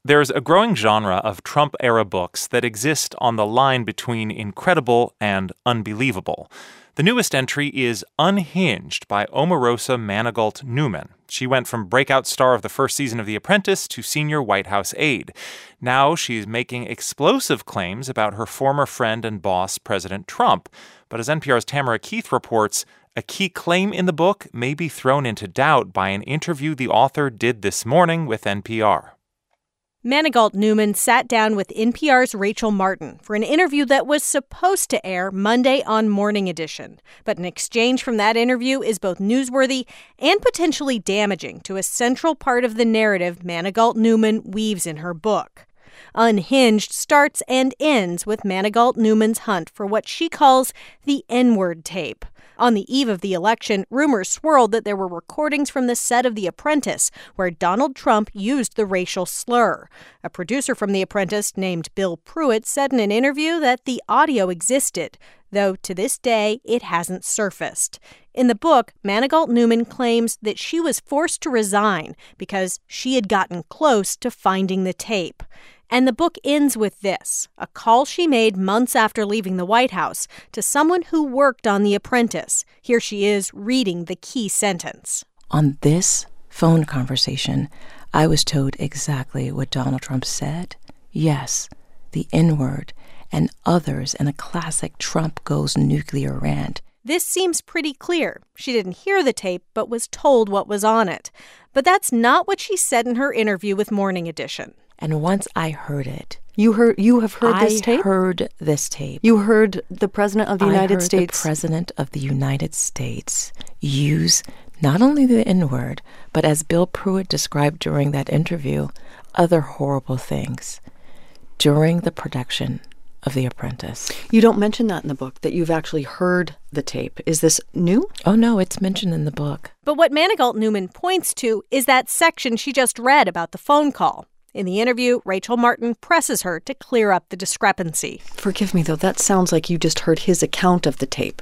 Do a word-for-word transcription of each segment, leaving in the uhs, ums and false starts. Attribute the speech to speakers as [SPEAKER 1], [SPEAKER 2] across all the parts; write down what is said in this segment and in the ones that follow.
[SPEAKER 1] There's a growing genre of Trump-era books that exist on the line between incredible and unbelievable. The newest entry is Unhinged by Omarosa Manigault Newman. She went from breakout star of the first season of The Apprentice to senior White House aide. Now she's making explosive claims about her former friend and boss, President Trump. But as N P R's Tamara Keith reports, a key claim in the book may be thrown into doubt by an interview the author did this morning with N P R.
[SPEAKER 2] Manigault Newman sat down with N P R's Rachel Martin for an interview that was supposed to air Monday on Morning Edition. But an exchange from that interview is both newsworthy and potentially damaging to a central part of the narrative Manigault Newman weaves in her book. Unhinged starts and ends with Manigault Newman's hunt for what she calls the N-word tape. On the eve of the election, rumors swirled that there were recordings from the set of The Apprentice where Donald Trump used the racial slur. A producer from The Apprentice named Bill Pruitt said in an interview that the audio existed, though to this day it hasn't surfaced. In the book, Manigault Newman claims that she was forced to resign because she had gotten close to finding the tape. And the book ends with this, a call she made months after leaving the White House to someone who worked on The Apprentice. Here she is reading the key sentence.
[SPEAKER 3] On this phone conversation, I was told exactly what Donald Trump said. Yes, the N-word and others in a classic Trump goes nuclear rant.
[SPEAKER 2] This seems pretty clear. She didn't hear the tape, but was told what was on it. But that's not what she said in her interview with Morning Edition.
[SPEAKER 3] And once I heard it,
[SPEAKER 4] You heard you have heard this
[SPEAKER 3] I
[SPEAKER 4] tape?
[SPEAKER 3] I heard this tape.
[SPEAKER 4] You heard the President of the United
[SPEAKER 3] I heard
[SPEAKER 4] States.
[SPEAKER 3] the President of the United States use not only the N-word, but as Bill Pruitt described during that interview, other horrible things during the production of The Apprentice.
[SPEAKER 4] You don't mention that in the book, that you've actually heard the tape. Is this new?
[SPEAKER 3] Oh, no, it's mentioned in the book.
[SPEAKER 2] But what Manigault Newman points to is that section she just read about the phone call. In the interview, Rachel Martin presses her to clear up the discrepancy.
[SPEAKER 4] Forgive me, though, that sounds like you just heard his account of the tape.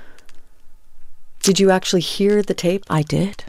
[SPEAKER 4] Did you actually hear the tape?
[SPEAKER 3] I did.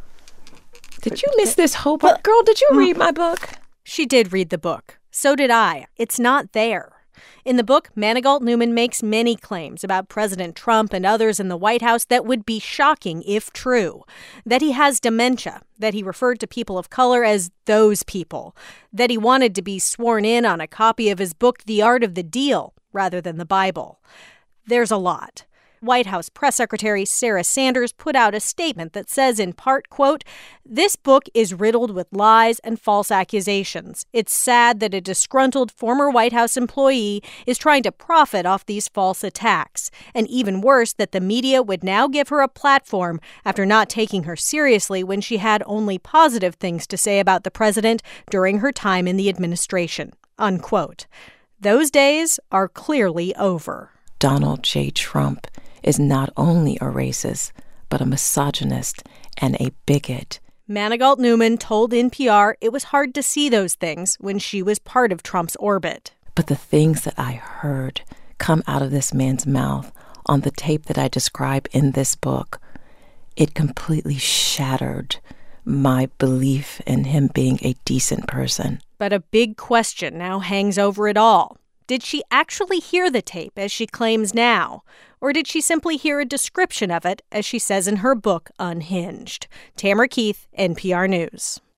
[SPEAKER 3] Did you miss this whole book? Well, girl, did you read my book?
[SPEAKER 2] She did read the book. So did I. It's not there. In the book, Manigault Newman makes many claims about President Trump and others in the White House that would be shocking if true. That he has dementia, that he referred to people of color as those people, that he wanted to be sworn in on a copy of his book, The Art of the Deal, rather than the Bible. There's a lot. White House Press Secretary Sarah Sanders put out a statement that says in part, quote, "This book is riddled with lies and false accusations. It's sad that a disgruntled former White House employee is trying to profit off these false attacks. And even worse, that the media would now give her a platform after not taking her seriously when she had only positive things to say about the president during her time in the administration." Unquote. Those days are clearly over.
[SPEAKER 3] Donald J. Trump is not only a racist, but a misogynist and a bigot.
[SPEAKER 2] Manigault Newman told N P R it was hard to see those things when she was part of Trump's orbit.
[SPEAKER 3] But the things that I heard come out of this man's mouth on the tape that I describe in this book, it completely shattered my belief in him being a decent person.
[SPEAKER 2] But a big question now hangs over it all. Did she actually hear the tape, as she claims now? Or did she simply hear a description of it, as she says in her book, Unhinged? Tamara Keith, N P R News.